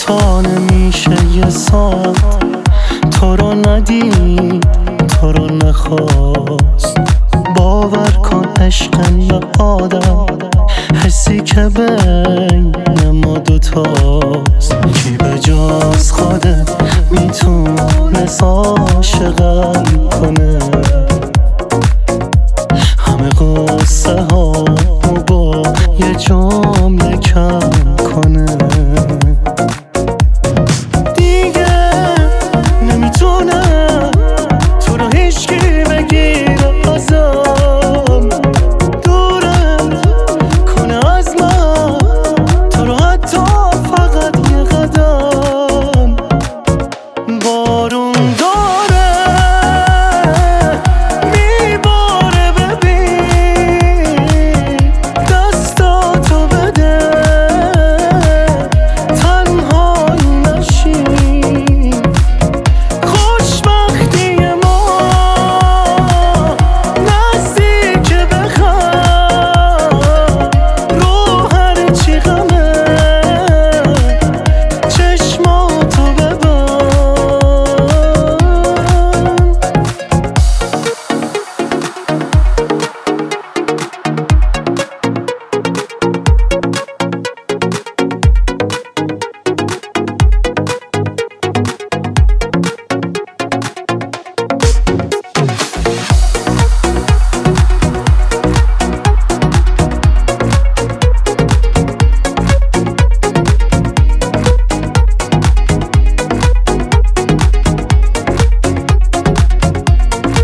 تا نمیشه یه ساعت تو رو ندید، تو رو نخواست. باور کن عشق به آدم حسی که بین ما دوتاست. کی به جز خودت میتونست عاشقم کنه، همه قصه ها با یه جمله کم کنه. دیگه نمیتونه تو رو هیچکی بگیره ازم، دورت کنه از من تو رو حتی فقط یه قدم. بارون داره میباره، ببین دستاتو بده تنهایی نشین. خوشبختی ما نزدیک به خم، رو هرچی غمه چشماتو ببند.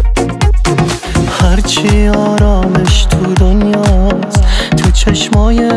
هرچی آرامش تو دنیاست تو چشمای